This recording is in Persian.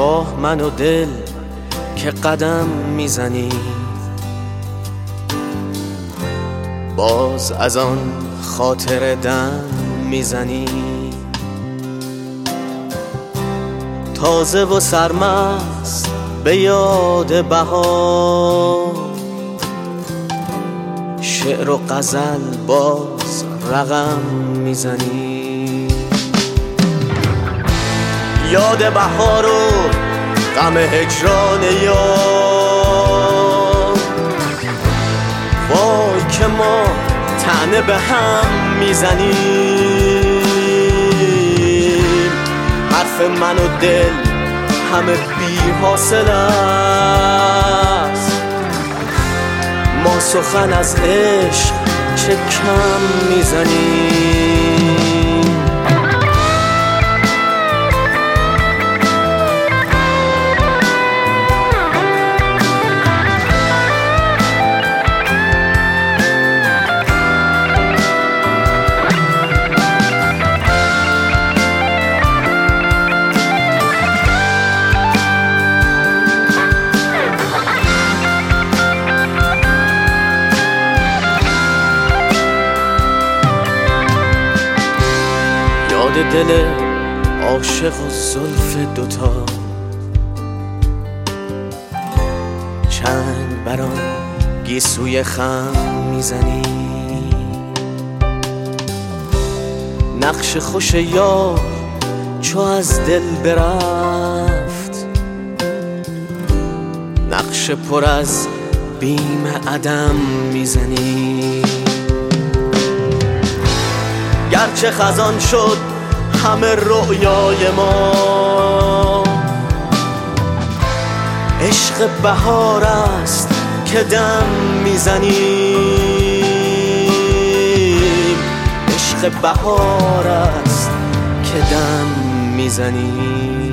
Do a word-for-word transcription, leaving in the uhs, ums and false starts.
راه من و دل که قدم میزنی، باز از آن خاطر دم میزنی. تازه و سرمست به یاد بهار، شعر و غزل باز رقم میزنی. یاد بهار و غم هجران یار، وای که ما طعنه به هم میزنیم. حرف من و دل همه بی حاصل است، ما سخن از عشق چه کم میزنیم. یاد دل عاشق و زلف دوتا، چند بران گیسوی خم میزنی. نقش خوش یار چو از دل برفت، نقش پر از بیم عدم میزنی. گرچه خزان شد همه رؤیای ما، عشق بهار است که دم میزنیم. عشق بهار است که دم میزنیم.